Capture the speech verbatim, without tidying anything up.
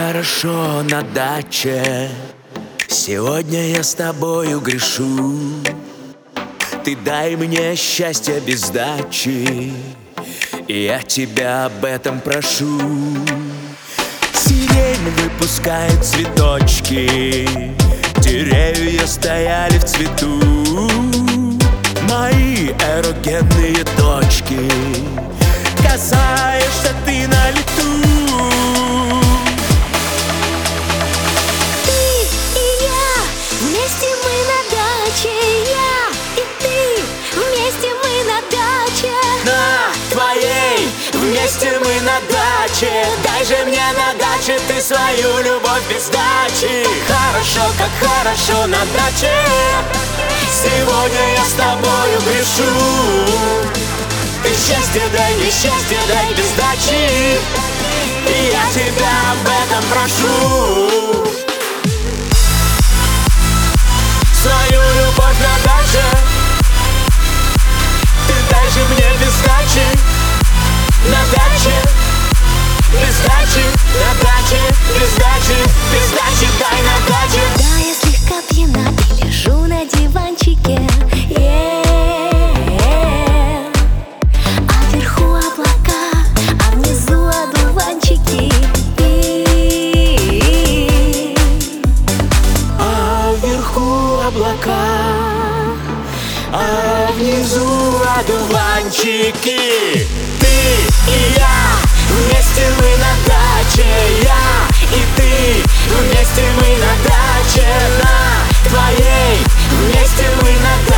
хорошо на даче. Сегодня я с тобою грешу. Ты дай мне счастье без сдачи, и я тебя об этом прошу. Сирень выпускает цветочки, деревья стояли в цвету. Мои эрогенные точки, касаешься ты на лету. Ты и я, вместе мы на даче. Я и ты, вместе мы на даче. На твоей, вместе мы на даче. Дай же мне на даче ты свою любовь без дачи. Хорошо, как хорошо на даче. Сегодня я с тобою грешу. Ты счастье дай, мне счастье дай без дачи, и я тебя об этом прошу. Свою любовь на даче ты дай же мне без дачи. На даче, без дачи, на даче, без дачи, без дачи, дай на даче. Да, я слегка пьяна и лежу на диванчике. Е-е-е. А вверху облака, а внизу одуванчики. И-и-и. А вверху облака, а внизу одуванчики. Ты и я, вместе мы на даче. Я и ты, вместе мы на даче. На твоей, вместе мы на даче.